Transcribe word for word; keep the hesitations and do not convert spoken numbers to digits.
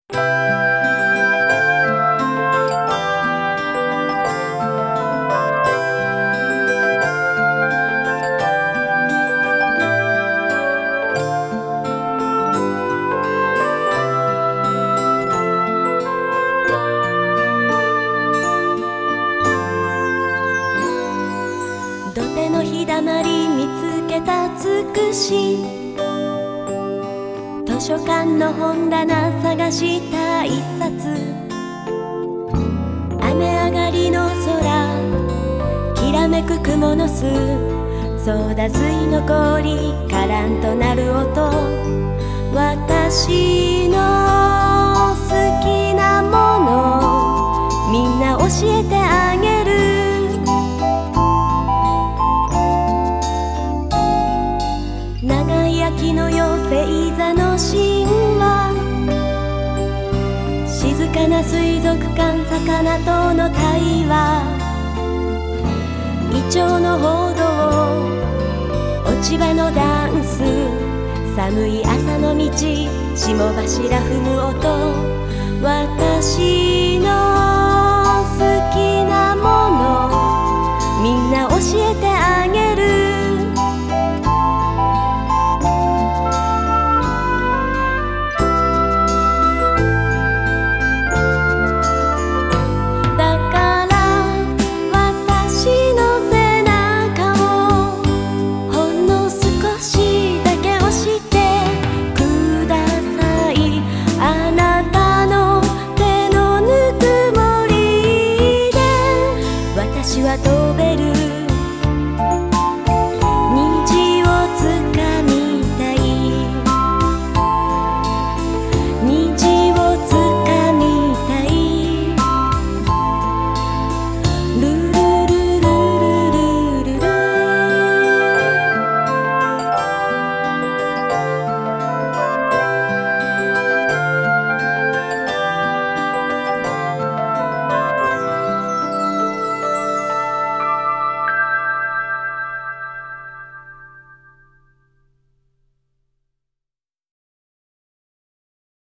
土手の日だまり見つけたつくし、図書館の本棚探した一冊、雨上がりの空きらめく雲の巣、ソーダ水の氷カランとなる音、私の好きなものみんな教えてあげる。長い秋の妖精座の神話、静かな水族館魚との対話、イチョウの歩道落ち葉のダンス、寒い朝の道霜柱踏む音、私の